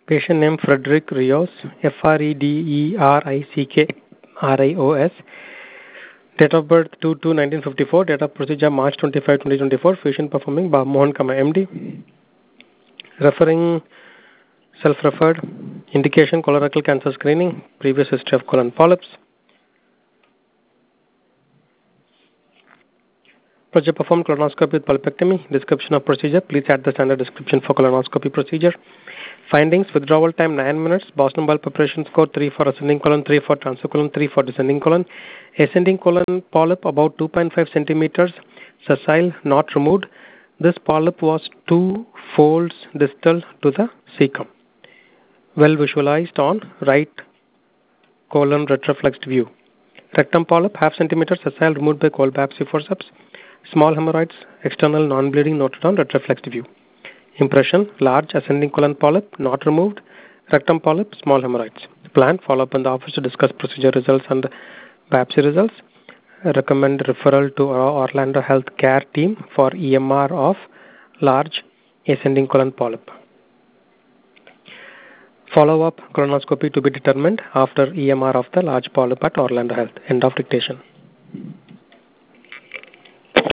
Patient name Frederick Rios, Frederickrios. Date of birth 2/2/1954. Date of procedure March 25, 2024. Fusion performing Mohan Kama, MD. Referring self-referred. Indication colorectal cancer screening. Previous history of colon polyps. Procedure performed colonoscopy with polypectomy. Description of procedure. Please add the standard description for colonoscopy procedure. Findings: withdrawal time 9 minutes. Boston bile preparation score 3 for ascending colon, 3 for transfer colon, 3 for descending colon. Ascending colon polyp about 2.5 centimeters. Sessile, not removed. This polyp was 2 folds distal to the cecum. Well visualized on right colon retroflexed view. Rectum polyp half centimeter. Sessile removed by cold biopsy forceps. Small hemorrhoids, external non-bleeding noted on retroflexed view. Impression: large ascending colon polyp, not removed. Rectum polyp, small hemorrhoids. Plan: follow up in the office to discuss procedure results and biopsy results. Recommend referral to our Orlando Health Care team for EMR of large ascending colon polyp. Follow-up colonoscopy to be determined after EMR of the large polyp at Orlando Health. End of dictation.